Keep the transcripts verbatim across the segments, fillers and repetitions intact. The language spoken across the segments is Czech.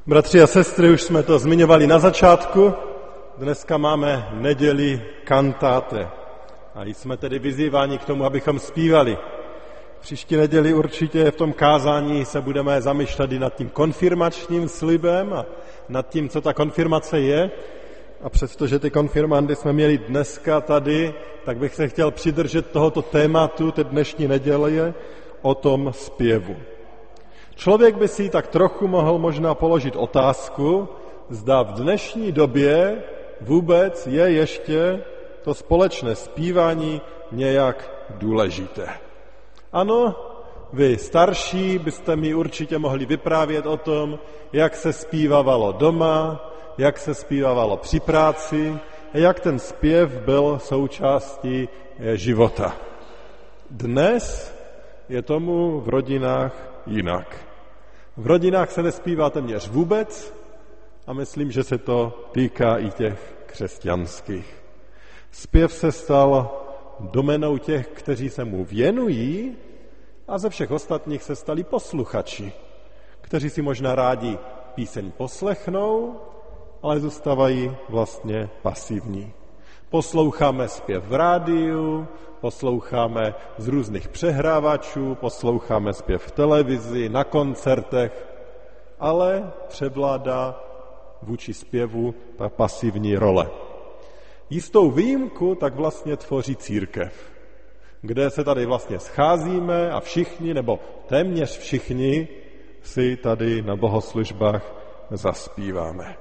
Bratři a sestry, už jsme to zmiňovali na začátku, dneska máme neděli kantáte a jsme tedy vyzýváni k tomu, abychom zpívali. Příští neděli určitě v tom kázání se budeme zamýšlet i nad tím konfirmačním slibem a nad tím, co ta konfirmace je. A přestože ty konfirmandy jsme měli dneska tady, tak bych se chtěl přidržet tohoto tématu, té dnešní neděle, o tom zpěvu. Člověk by si tak trochu mohl možná položit otázku, zda v dnešní době vůbec je ještě to společné zpívání nějak důležité. Ano, vy starší byste mi určitě mohli vyprávět o tom, jak se zpívávalo doma, jak se zpívávalo při práci a jak ten zpěv byl součástí života. Dnes je tomu v rodinách jinak. V rodinách se nespívá téměř vůbec a myslím, že se to týká i těch křesťanských. Zpěv se stal domenou těch, kteří se mu věnují, a ze všech ostatních se stali posluchači, kteří si možná rádi píseň poslechnou, ale zůstávají vlastně pasivní. Posloucháme zpěv v rádiu, posloucháme z různých přehrávačů, posloucháme zpěv v televizi, na koncertech, ale převládá vůči zpěvu ta pasivní role. Jistou výjimku tak vlastně tvoří církev, kde se tady vlastně scházíme a všichni, nebo téměř všichni, si tady na bohoslužbách zaspíváme.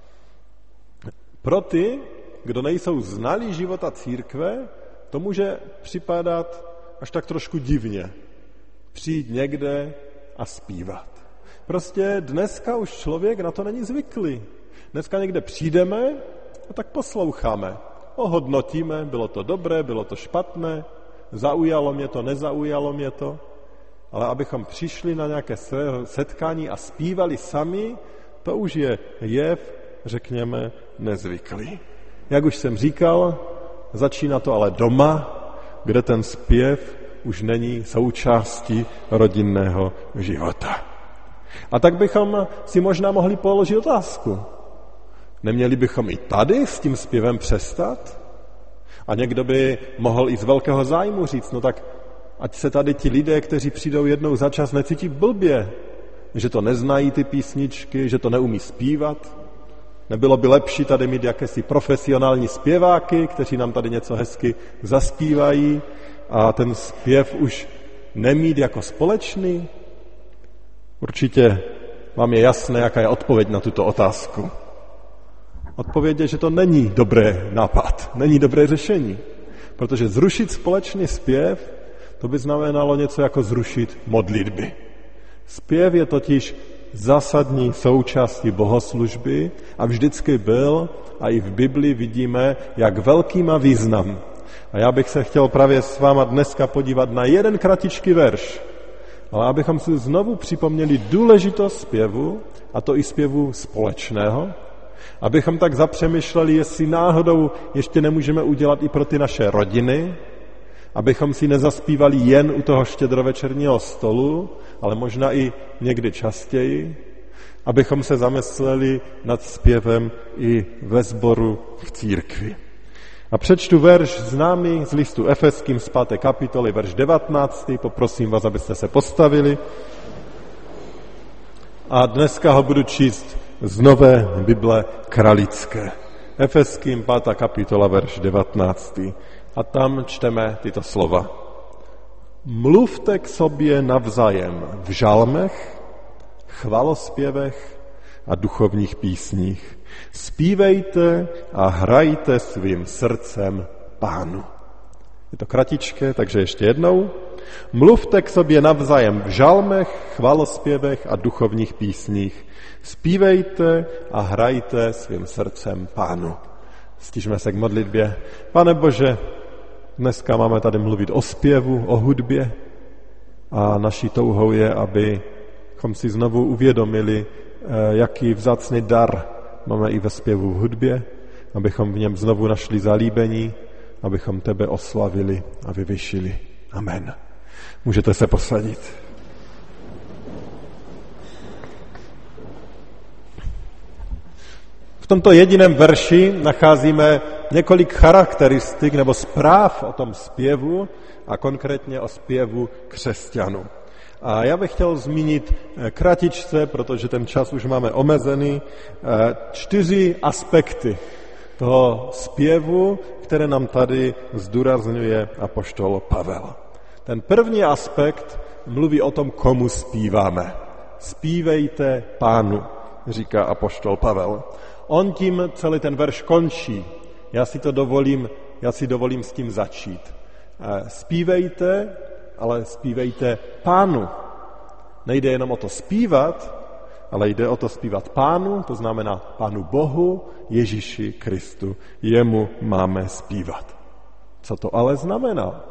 Pro ty, kdo nejsou znalí života církve, to může připadat až tak trošku divně. Přijít někde a zpívat. Prostě dneska už člověk na to není zvyklý. Dneska někde přijdeme a tak posloucháme. Ohodnotíme, bylo to dobré, bylo to špatné, zaujalo mě to, nezaujalo mě to. Ale abychom přišli na nějaké setkání a zpívali sami, to už je jev, řekněme, nezvyklý. Jak už jsem říkal, začíná to ale doma, kde ten zpěv už není součástí rodinného života. A tak bychom si možná mohli položit otázku. Neměli bychom i tady s tím zpěvem přestat? A někdo by mohl i z velkého zájmu říct, no tak ať se tady ti lidé, kteří přijdou jednou za čas, necítí blbě, že to neznají ty písničky, že to neumí zpívat. Nebylo by lepší tady mít jakési profesionální zpěváky, kteří nám tady něco hezky zaspívají a ten zpěv už nemít jako společný? Určitě vám je jasné, jaká je odpověď na tuto otázku. Odpověď je, že to není dobrý nápad, není dobré řešení, protože zrušit společný zpěv, to by znamenalo něco jako zrušit modlitby. Zpěv je totiž zásadní součástí bohoslužby a vždycky byl a i v Biblii vidíme, jak velký má význam. A já bych se chtěl právě s váma dneska podívat na jeden kratičký verš, ale abychom si znovu připomněli důležitost zpěvu, a to i zpěvu společného, abychom tak zapřemýšleli, jestli náhodou ještě nemůžeme udělat i pro ty naše rodiny, abychom si nezaspívali jen u toho štědrovečerního stolu, ale možná i někdy častěji, abychom se zamysleli nad zpěvem i ve sboru v církvi. A přečtu verš známý z listu Efeským z páté kapitoly, verš devatenáctý. Poprosím vás, abyste se postavili. A dneska ho budu číst z nové Bible kralické. Efeským pátá kapitola, verš devatenáctý. A tam čteme tyto slova. Mluvte k sobě navzájem v žalmech, chvalospěvech a duchovních písních. Zpívejte a hrajte svým srdcem Pánu. Je to kratičké, takže ještě jednou. Mluvte k sobě navzájem v žalmech, chvalospěvech a duchovních písních. Zpívejte a hrajte svým srdcem Pánu. Stižme se k modlitbě. Pane Bože, dneska máme tady mluvit o zpěvu, o hudbě a naší touhou je, abychom si znovu uvědomili, jaký vzácný dar máme i ve zpěvu v hudbě, abychom v něm znovu našli zalíbení, abychom tebe oslavili a vyvyšili. Amen. Můžete se posadit. tomto jediném verši nacházíme několik charakteristik nebo zpráv o tom zpěvu a konkrétně o zpěvu křesťanů. A já bych chtěl zmínit kratičce, protože ten čas už máme omezený, čtyři aspekty toho zpěvu, které nám tady zdůrazňuje apoštol Pavel. Ten první aspekt mluví o tom, komu zpíváme. Zpívejte Pánu, říká apoštol Pavel. On tím celý ten verš končí. Já si to dovolím, já si dovolím s tím začít. Zpívejte, ale zpívejte Pánu. Nejde jenom o to zpívat, ale jde o to zpívat Pánu, to znamená Pánu Bohu, Ježíši Kristu. Jemu máme zpívat. Co to ale znamená?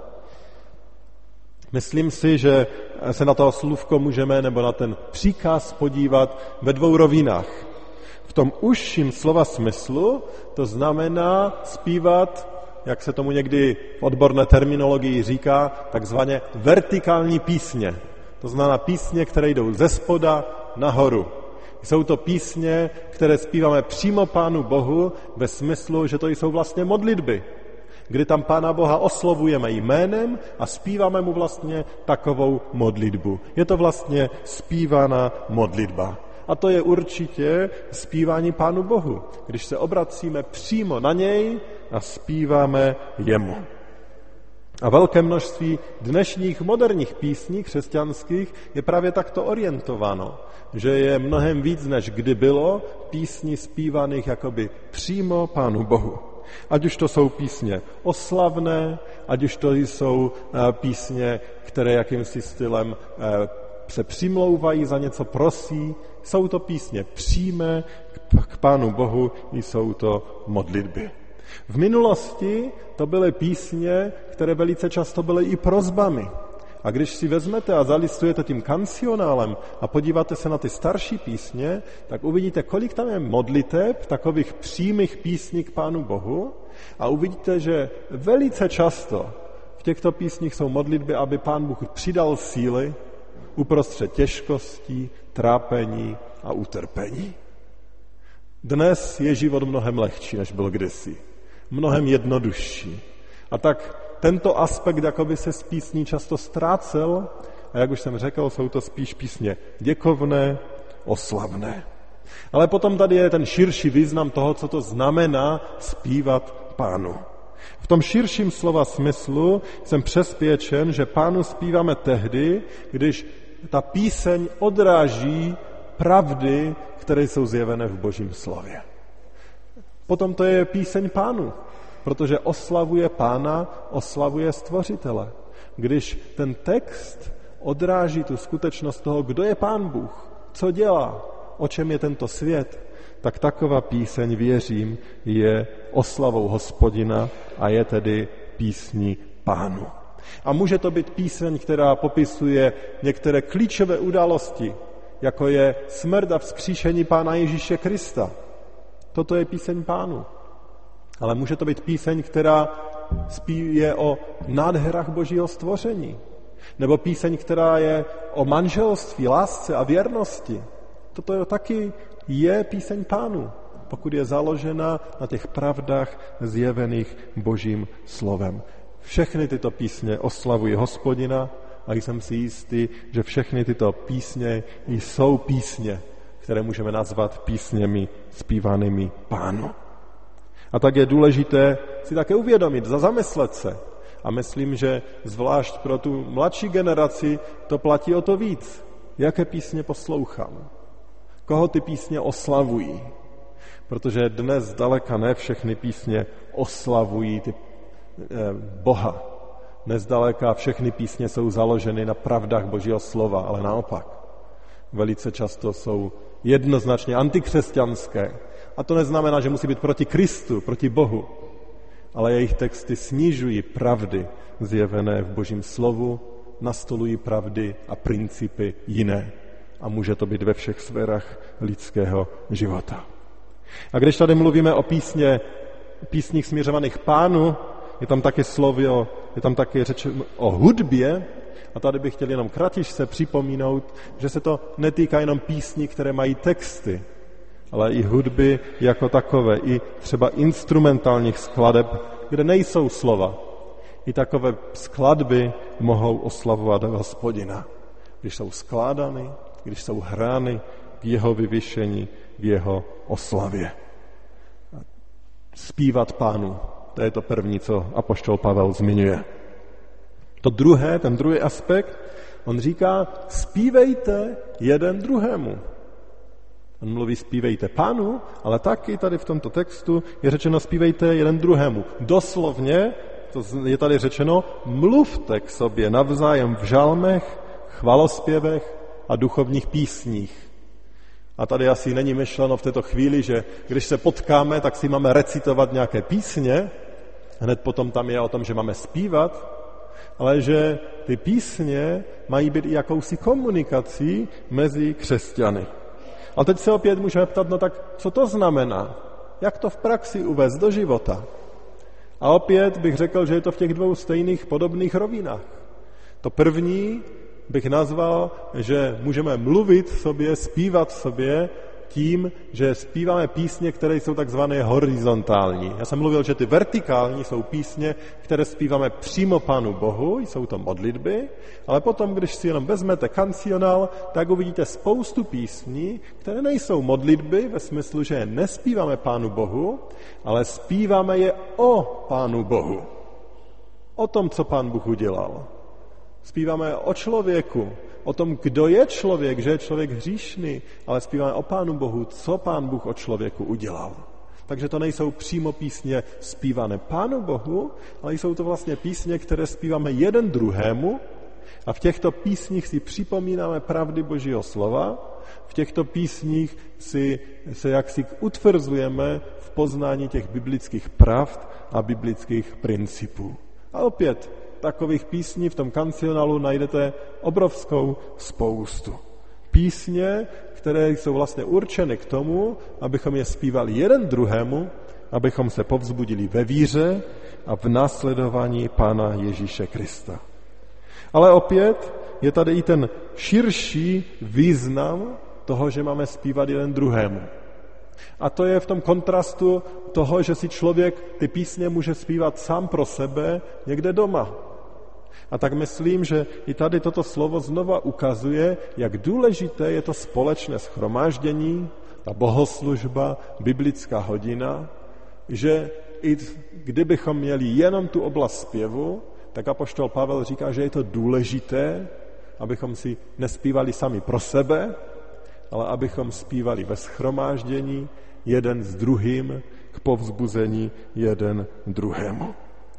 Myslím si, že se na to slůvko můžeme, nebo na ten příkaz podívat ve dvou rovinách. V tom užším slova smyslu to znamená zpívat, jak se tomu někdy v odborné terminologii říká, takzvaně vertikální písně. To znamená písně, které jdou ze spoda nahoru. Jsou to písně, které zpíváme přímo Pánu Bohu ve smyslu, že to jsou vlastně modlitby, kdy tam Pána Boha oslovujeme jménem a zpíváme mu vlastně takovou modlitbu. Je to vlastně zpívaná modlitba. A to je určitě zpívání Pánu Bohu, když se obracíme přímo na něj a zpíváme jemu. A velké množství dnešních moderních písní křesťanských je právě takto orientováno, že je mnohem víc, než kdy bylo, písní zpívaných jakoby přímo Pánu Bohu. Ať už to jsou písně oslavné, ať už to jsou písně, které jakýmsi stylem se přimlouvají, za něco prosí, jsou to písně přímé k Pánu Bohu, jsou to modlitby. V minulosti to byly písně, které velice často byly i prosbami. A když si vezmete a zalistujete tím kancionálem a podíváte se na ty starší písně, tak uvidíte, kolik tam je modliteb, takových přímých písní k Pánu Bohu, a uvidíte, že velice často v těchto písních jsou modlitby, aby Pán Bůh přidal síly uprostřed těžkostí, trápení a utrpení. Dnes je život mnohem lehčí, než byl kdysi. Mnohem jednodušší. A tak tento aspekt jakoby se z písní často ztrácel a jak už jsem řekl, jsou to spíš písně děkovné, oslavné. Ale potom tady je ten širší význam toho, co to znamená zpívat Pánu. V tom širším slova smyslu jsem přesvědčen, že Pánu zpíváme tehdy, když ta píseň odráží pravdy, které jsou zjevené v Božím slově. Potom to je píseň Pánu, protože oslavuje Pána, oslavuje Stvořitele. Když ten text odráží tu skutečnost toho, kdo je Pán Bůh, co dělá, o čem je tento svět, tak taková píseň, věřím, je oslavou Hospodina a je tedy písní Pánu. A může to být píseň, která popisuje některé klíčové události, jako je smrt a vzkříšení Pána Ježíše Krista. Toto je píseň Pánu. Ale může to být píseň, která je o nádherách Božího stvoření. Nebo píseň, která je o manželství, lásce a věrnosti. Toto je taky je píseň Pánu, pokud je založena na těch pravdách zjevených Božím slovem. Všechny tyto písně oslavují Hospodina a jsem si jistý, že všechny tyto písně jsou písně, které můžeme nazvat písněmi zpívanými Pánu. A tak je důležité si také uvědomit, zamyslet se. A myslím, že zvlášť pro tu mladší generaci to platí o to víc. Jaké písně poslouchám? Koho ty písně oslavují? Protože dnes zdaleka ne všechny písně oslavují ty, eh, Boha. Dnes zdaleka všechny písně jsou založeny na pravdách Božího slova, ale naopak. Velice často jsou jednoznačně antikřesťanské. A to neznamená, že musí být proti Kristu, proti Bohu, ale jejich texty snižují pravdy zjevené v Božím slovu, nastolují pravdy a principy jiné. A může to být ve všech sférách lidského života. A když tady mluvíme o písně, písních směřovaných Pánu, je tam taky slovo, je tam taky řeč o hudbě, a tady bych chtěl jenom kratičce připomínout, že se to netýká jenom písní, které mají texty, ale i hudby jako takové, i třeba instrumentálních skladeb, kde nejsou slova. I takové skladby mohou oslavovat Hospodina, když jsou skládány, když jsou hrány k jeho vyvyšení, k jeho oslavě. Zpívat Pánu, to je to první, co apoštol Pavel zmiňuje. To druhé, ten druhý aspekt, on říká, zpívejte jeden druhému. On mluví, zpívejte Pánu, ale taky tady v tomto textu je řečeno, zpívejte jeden druhému. Doslovně, to je tady řečeno, mluvte k sobě navzájem v žalmech, chvalospěvech a duchovních písních. A tady asi není myšleno v této chvíli, že když se potkáme, tak si máme recitovat nějaké písně, hned potom tam je o tom, že máme zpívat, ale že ty písně mají být i jakousi komunikací mezi křesťany. A teď se opět můžeme ptat, no tak co to znamená? Jak to v praxi uvést do života? A opět bych řekl, že je to v těch dvou stejných podobných rovinách. To první bych nazval, že můžeme mluvit sobě, zpívat sobě tím, že zpíváme písně, které jsou takzvané horizontální. Já jsem mluvil, že ty vertikální jsou písně, které zpíváme přímo Pánu Bohu, jsou to modlitby, ale potom, když si jenom vezmete kancionál, tak uvidíte spoustu písní, které nejsou modlitby ve smyslu, že je nespíváme Pánu Bohu, ale zpíváme je o Pánu Bohu. O tom, co Pán Bůh udělal. Zpíváme o člověku, o tom, kdo je člověk, že je člověk hříšný, ale zpíváme o Pánu Bohu, co Pán Bůh o člověku udělal. Takže to nejsou přímo písně zpívané Pánu Bohu, ale jsou to vlastně písně, které zpíváme jeden druhému a v těchto písních si připomínáme pravdy Božího slova, v těchto písních si, se jaksi utvrzujeme v poznání těch biblických pravd a biblických principů. A opět, takových písní v tom kancionálu najdete obrovskou spoustu. Písně, které jsou vlastně určeny k tomu, abychom je zpívali jeden druhému, abychom se povzbudili ve víře a v následování Pána Ježíše Krista. Ale opět je tady i ten širší význam toho, že máme zpívat jeden druhému. A to je v tom kontrastu toho, že si člověk ty písně může zpívat sám pro sebe někde doma. A tak myslím, že i tady toto slovo znova ukazuje, jak důležité je to společné shromáždění, ta bohoslužba, biblická hodina, že i kdybychom měli jenom tu oblast zpěvu, tak apoštol Pavel říká, že je to důležité, abychom si nespívali sami pro sebe, ale abychom zpívali ve shromáždění jeden s druhým k povzbuzení jeden druhému.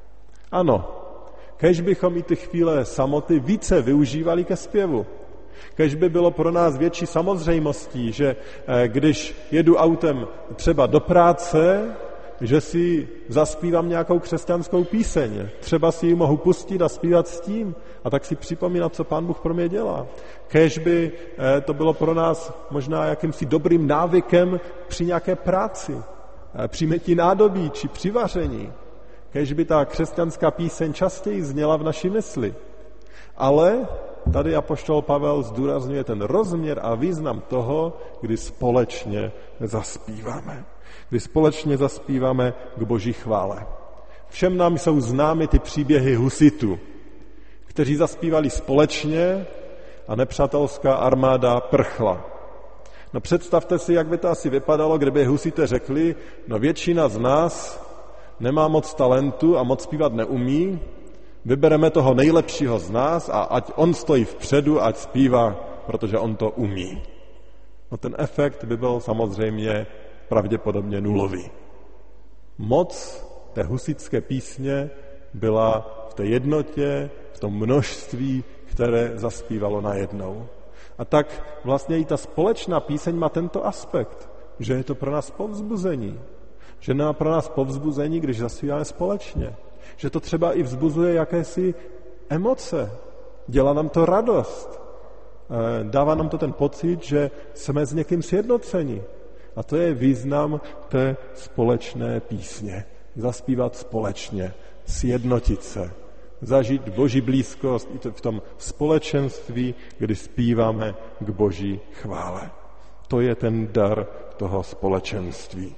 Ano, kež bychom i ty chvíle samoty více využívali ke zpěvu. Kež by bylo pro nás větší samozřejmostí, že když jedu autem třeba do práce, že si zaspívám nějakou křesťanskou píseň. Třeba si ji mohu pustit a zpívat s tím a tak si připomínat, co Pán Bůh pro mě dělá. Kéž by to bylo pro nás možná jakýmsi dobrým návykem při nějaké práci, při mytí nádobí či při vaření. Kéž by ta křesťanská píseň častěji zněla v naší mysli. Ale tady apoštol Pavel zdůrazňuje ten rozměr a význam toho, kdy společně zaspíváme. Kdy společně zaspíváme k Boží chvále. Všem nám jsou známy ty příběhy husitů, kteří zaspívali společně a nepřátelská armáda prchla. No představte si, jak by to asi vypadalo, kdyby husité řekli, no většina z nás nemá moc talentu a moc zpívat neumí, vybereme toho nejlepšího z nás a ať on stojí vpředu, ať zpívá, protože on to umí. No ten efekt by byl samozřejmě pravděpodobně nulový. Moc té husitské písně byla v té jednotě, v tom množství, které zaspívalo najednou. A tak vlastně i ta společná píseň má tento aspekt, že je to pro nás povzbuzení. Že nemá pro nás povzbuzení, když zaspíváme společně. Že to třeba i vzbuzuje jakési emoce. Dělá nám to radost. Dává nám to ten pocit, že jsme s někým sjednoceni. A to je význam té společné písně. Zaspívat společně, sjednotit se, zažít Boží blízkost i v tom společenství, kdy zpíváme k Boží chvále. To je ten dar toho společenství.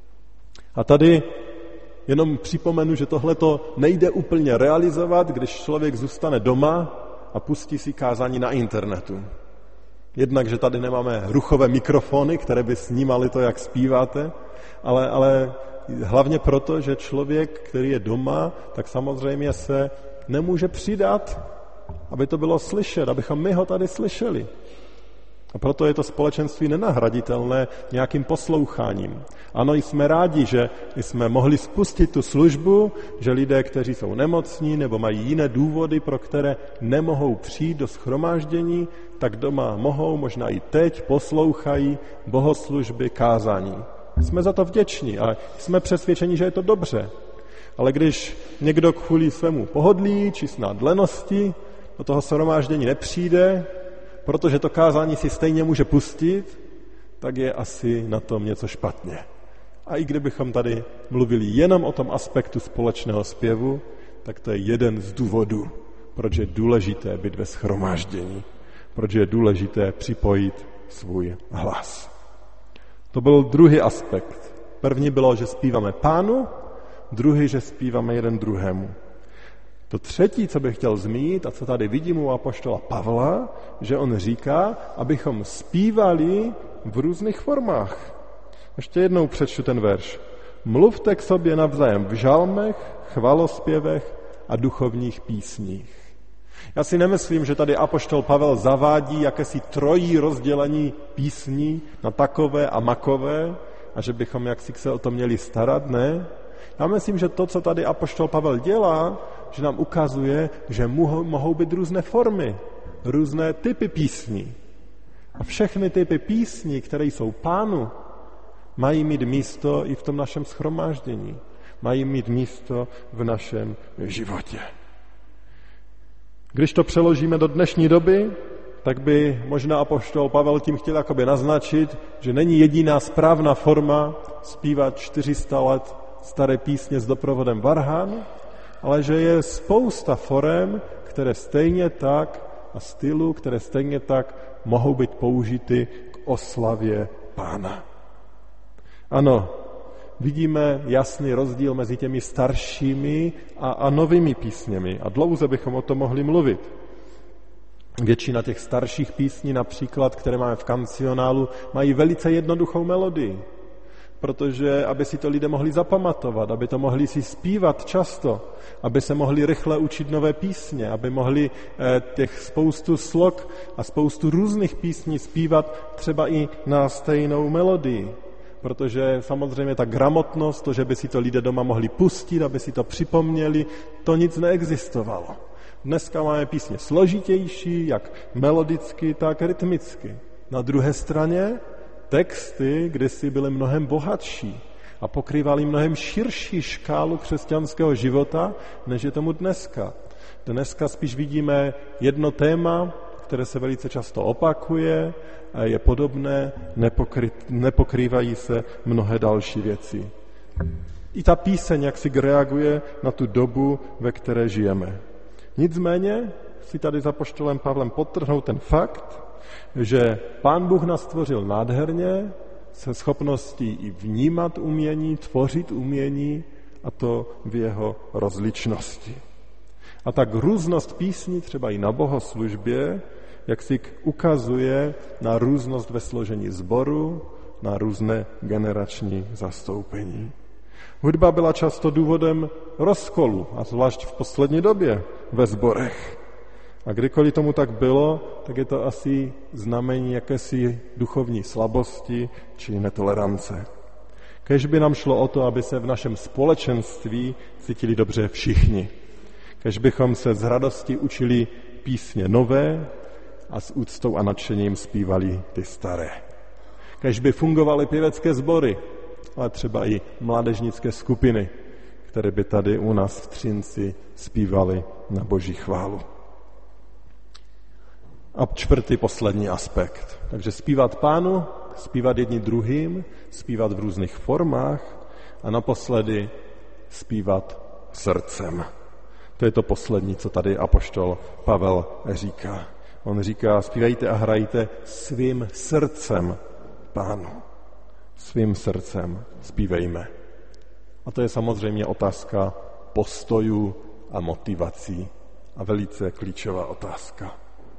A tady jenom připomenu, že tohle to nejde úplně realizovat, když člověk zůstane doma a pustí si kázání na internetu. Jednak, že tady nemáme ruchové mikrofony, které by snímaly to, jak zpíváte, ale, ale hlavně proto, že člověk, který je doma, tak samozřejmě se nemůže přidat, aby to bylo slyšet, abychom my ho tady slyšeli. A proto je to společenství nenahraditelné nějakým posloucháním. Ano, jsme rádi, že jsme mohli spustit tu službu, že lidé, kteří jsou nemocní nebo mají jiné důvody, pro které nemohou přijít do shromáždění, tak doma mohou, možná i teď, poslouchají bohoslužby, kázání. Jsme za to vděční a jsme přesvědčeni, že je to dobře. Ale když někdo kvůli svému pohodlí či snad lenosti do toho shromáždění nepřijde, protože to kázání si stejně může pustit, tak je asi na tom něco špatně. A i kdybychom tady mluvili jenom o tom aspektu společného zpěvu, tak to je jeden z důvodů, proč je důležité být ve shromáždění, proč je důležité připojit svůj hlas. To byl druhý aspekt. První bylo, že zpíváme Pánu, druhý, že zpíváme jeden druhému. To třetí, co bych chtěl zmínit a co tady vidím u apoštola Pavla, že on říká, abychom zpívali v různých formách. Ještě jednou přečtu ten verš. Mluvte k sobě navzájem v žalmech, chvalospěvech a duchovních písních. Já si nemyslím, že tady apoštol Pavel zavádí jakési trojí rozdělení písní na takové a makové a že bychom jaksi se o to měli starat, ne? Já myslím, že to, co tady apoštol Pavel dělá, že nám ukazuje, že mohou být různé formy, různé typy písní. A všechny typy písní, které jsou Pánu, mají mít místo i v tom našem shromáždění. Mají mít místo v našem životě. Když to přeložíme do dnešní doby, tak by možná apoštol Pavel tím chtěl jakoby naznačit, že není jediná správná forma zpívat čtyři sta let staré písně s doprovodem varhan, ale že je spousta forem, které stejně tak a stylů, které stejně tak mohou být použity k oslavě Pána. Ano, vidíme jasný rozdíl mezi těmi staršími a, a novými písněmi a dlouze bychom o tom mohli mluvit. Většina těch starších písní, například, které máme v kancionálu, mají velice jednoduchou melodii, protože aby si to lidé mohli zapamatovat, aby to mohli si zpívat často, aby se mohli rychle učit nové písně, aby mohli eh, těch spoustu slok a spoustu různých písní zpívat třeba i na stejnou melodii. Protože samozřejmě ta gramotnost, to, že by si to lidé doma mohli pustit, aby si to připomněli, to nic neexistovalo. Dneska máme písně složitější, jak melodicky, tak rytmicky. Na druhé straně texty kdysi byly mnohem bohatší a pokrývaly mnohem širší škálu křesťanského života, než je tomu dneska. Dneska spíš vidíme jedno téma, které se velice často opakuje a je podobné, nepokry, nepokrývají se mnohé další věci. I ta píseň jak si reaguje na tu dobu, ve které žijeme. Nicméně si tady za apoštolem Pavlem podtrhnout ten fakt, že Pán Bůh nás stvořil nádherně, se schopností i vnímat umění, tvořit umění, a to v jeho rozličnosti. A tak různost písní, třeba i na bohoslužbě, jak si ukazuje na různost ve složení sboru, na různé generační zastoupení. Hudba byla často důvodem rozkolu, a zvlášť v poslední době ve sborech. A kdykoliv tomu tak bylo, tak je to asi znamení jakési duchovní slabosti či netolerance. Kéž by nám šlo o to, aby se v našem společenství cítili dobře všichni. Kéž bychom se z radosti učili písně nové a s úctou a nadšením zpívali ty staré. Kéž by fungovaly pěvecké sbory, ale třeba i mládežnické skupiny, které by tady u nás v Třinci zpívaly na Boží chválu. A čtvrtý, poslední aspekt. Takže zpívat Pánu, zpívat jedni druhým, zpívat v různých formách a naposledy zpívat srdcem. To je to poslední, co tady apoštol Pavel říká. On říká, zpívejte a hrajte svým srdcem Pánu. svým srdcem zpívejme. A to je samozřejmě otázka postojů a motivací a velice klíčová otázka.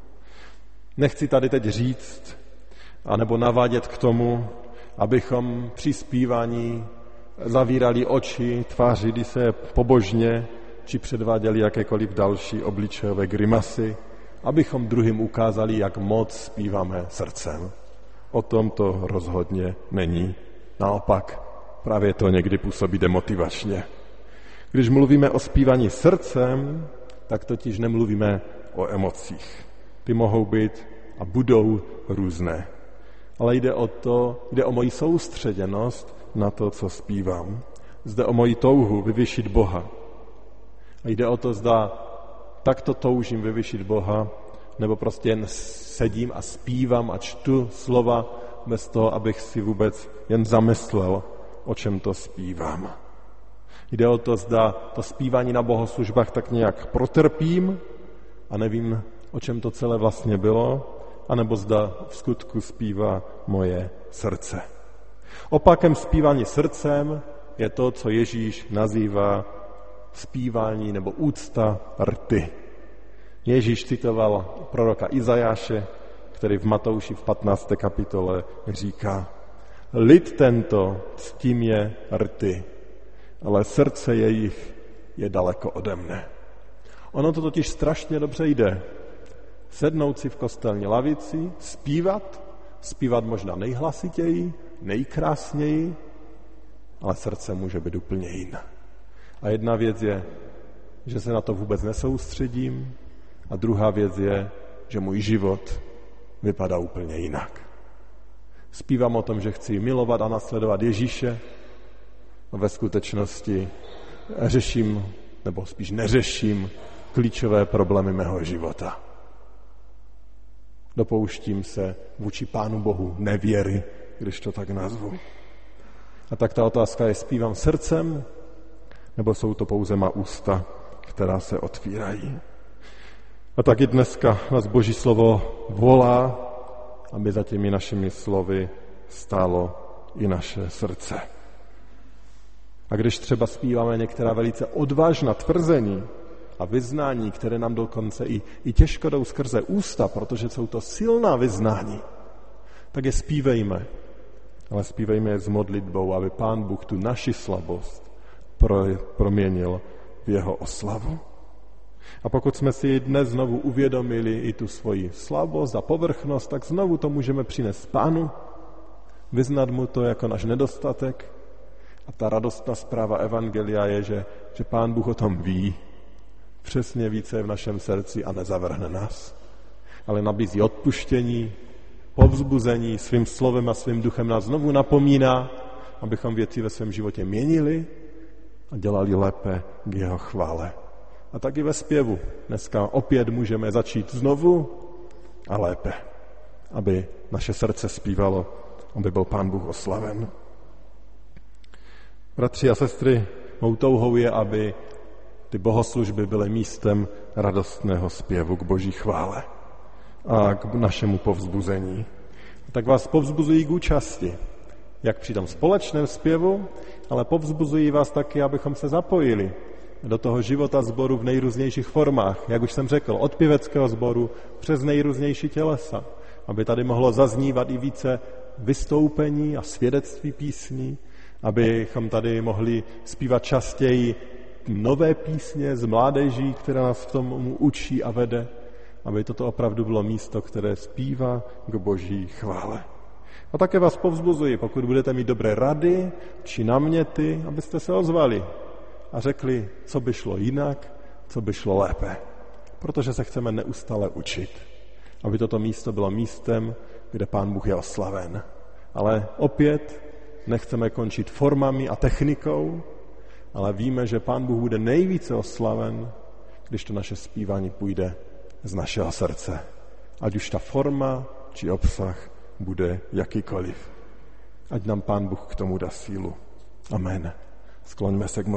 Nechci tady teď říct, anebo navádět k tomu, abychom při zpívání zavírali oči, tvářili se pobožně, či předváděli jakékoliv další obličejové grimasy, abychom druhým ukázali, jak moc zpíváme srdcem. O tom to rozhodně není. Naopak, právě to někdy působí demotivačně. Když mluvíme o zpívání srdcem, tak totiž nemluvíme o emocích. Ty mohou být a budou různé. Ale jde o to, jde o moji soustředěnost na to, co zpívám. Zde o moji touhu vyvyšit Boha. A jde o to, zda takto toužím vyvyšit Boha, nebo prostě jen sedím a zpívám a čtu slova bez toho, abych si vůbec jen zamyslel, o čem to zpívám. Jde o to, zda to zpívání na bohoslužbách tak nějak protrpím a nevím, o čem to celé vlastně bylo, anebo zda v skutku zpívá moje srdce. Opakem zpívání srdcem je to, co Ježíš nazývá zpívání nebo úcta rty. Ježíš citoval proroka Izajáše, který v Matouši v patnácté kapitole říká: Lid tento ctí mě rty, ale srdce jejich je daleko ode mne. Ono to totiž strašně dobře jde. Sednout si v kostelní lavici, zpívat, zpívat možná nejhlasitěji, nejkrásněji, ale srdce může být úplně jiné. A jedna věc je, že se na to vůbec nesoustředím, a druhá věc je, že můj život vypadá úplně jinak. Zpívám o tom, že chci milovat a nasledovat Ježíše, a ve skutečnosti řeším, nebo spíš neřeším, klíčové problémy mého života. Dopouštím se vůči Pánu Bohu nevěry, když to tak nazvu. A tak ta otázka je, zpívám srdcem, nebo jsou to pouze má ústa, která se otvírají. A tak i dneska nás Boží slovo volá, aby za těmi našimi slovy stálo i naše srdce. A když třeba zpíváme některá velice odvážná tvrzení a vyznání, které nám dokonce i, i těžko jdou skrze ústa, protože jsou to silná vyznání, tak je zpívejme. Ale zpívejme je s modlitbou, aby Pán Bůh tu naši slabost pro, proměnil v jeho oslavu. A pokud jsme si dnes znovu uvědomili i tu svoji slabost a povrchnost, tak znovu to můžeme přinést Pánu, vyznat mu to jako náš nedostatek. A ta radostná zpráva evangelia je, že, že Pán Bůh o tom ví, přesně více v našem srdci a nezavrhne nás. Ale nabízí odpuštění, povzbuzení, svým slovem a svým duchem nás znovu napomíná, abychom věci ve svém životě měnili a dělali lépe k jeho chvále. A tak i ve zpěvu. Dneska opět můžeme začít znovu a lépe, aby naše srdce zpívalo, aby byl Pán Bůh oslaven. Bratři a sestry, mou touhou je, aby ty bohoslužby byly místem radostného zpěvu k Boží chvále a k našemu povzbuzení. Tak vás povzbuzují k účasti, jak při tom společném zpěvu, ale povzbuzují vás taky, abychom se zapojili do toho života sboru v nejrůznějších formách, jak už jsem řekl, od pěveckého sboru přes nejrůznější tělesa, aby tady mohlo zaznívat i více vystoupení a svědectví písní, abychom tady mohli zpívat častěji nové písně z mládeží, která nás v tom učí a vede, aby toto opravdu bylo místo, které zpívá k Boží chvále. A také vás povzbuzuji, pokud budete mít dobré rady či náměty, abyste se ozvali a řekli, co by šlo jinak, co by šlo lépe. Protože se chceme neustále učit, aby toto místo bylo místem, kde Pán Bůh je oslaven. Ale opět nechceme končit formami a technikou, ale víme, že Pán Bůh bude nejvíce oslaven, když to naše zpívání půjde z našeho srdce. Ať už ta forma či obsah bude jakýkoliv. Ať nám Pán Bůh k tomu dá sílu. Amen. Skloňme se k